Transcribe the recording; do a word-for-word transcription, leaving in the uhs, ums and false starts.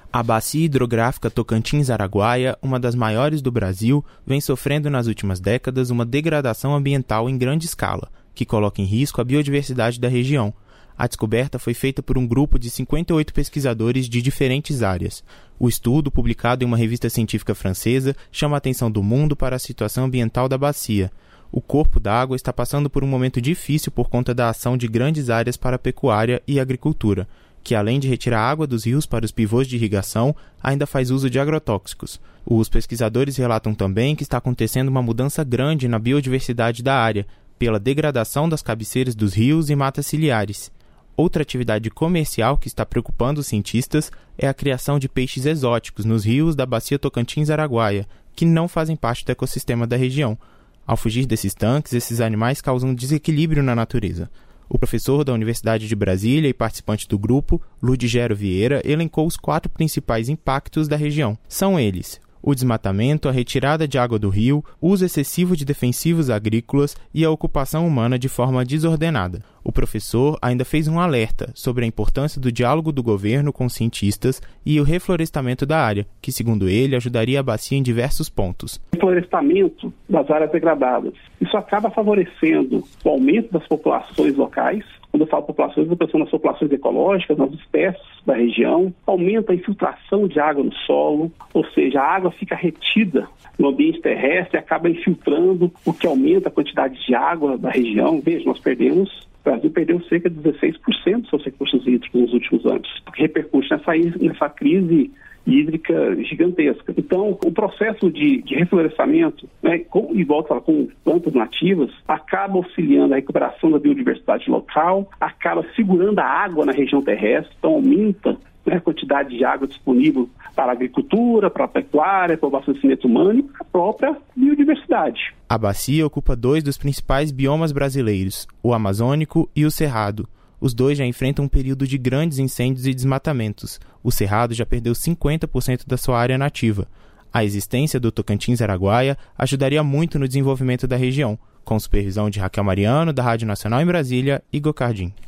A bacia hidrográfica Tocantins-Araguaia, uma das maiores do Brasil, vem sofrendo nas últimas décadas uma degradação ambiental em grande escala, que coloca em risco a biodiversidade da região. A descoberta foi feita por um grupo de cinquenta e oito pesquisadores de diferentes áreas. O estudo, publicado em uma revista científica francesa, chama a atenção do mundo para a situação ambiental da bacia. O corpo d'água está passando por um momento difícil por conta da ação de grandes áreas para a pecuária e agricultura, que além de retirar água dos rios para os pivôs de irrigação, ainda faz uso de agrotóxicos. Os pesquisadores relatam também que está acontecendo uma mudança grande na biodiversidade da área, pela degradação das cabeceiras dos rios e matas ciliares. Outra atividade comercial que está preocupando os cientistas é a criação de peixes exóticos nos rios da bacia Tocantins-Araguaia, que não fazem parte do ecossistema da região. Ao fugir desses tanques, esses animais causam desequilíbrio na natureza. O professor da Universidade de Brasília e participante do grupo, Ludigero Vieira, elencou os quatro principais impactos da região. São eles: o desmatamento, a retirada de água do rio, o uso excessivo de defensivos agrícolas e a ocupação humana de forma desordenada. O professor ainda fez um alerta sobre a importância do diálogo do governo com cientistas e o reflorestamento da área, que, segundo ele, ajudaria a bacia em diversos pontos. Reflorestamento das áreas degradadas. Isso acaba favorecendo o aumento das populações locais. Quando eu falo populações, eu estou pensando nas populações ecológicas, nas espécies da região. Aumenta a infiltração de água no solo, ou seja, a água fica retida no ambiente terrestre e acaba infiltrando, o que aumenta a quantidade de água da região. Veja, nós perdemos, o Brasil perdeu cerca de dezesseis por cento dos seus recursos hídricos nos últimos anos, que repercute nessa, nessa crise hídrica gigantesca. Então, o processo de, de reflorestamento, né, com, e volta lá, com plantas nativas, acaba auxiliando a recuperação da biodiversidade local, acaba segurando a água na região terrestre, então aumenta, né, a quantidade de água disponível para a agricultura, para a pecuária, para o abastecimento humano e para a própria biodiversidade. A bacia ocupa dois dos principais biomas brasileiros, o amazônico e o cerrado. Os dois já enfrentam um período de grandes incêndios e desmatamentos. O Cerrado já perdeu cinquenta por cento da sua área nativa. A existência do Tocantins-Araguaia ajudaria muito no desenvolvimento da região, com supervisão de Raquel Mariano, da Rádio Nacional em Brasília, e Igor Cardim.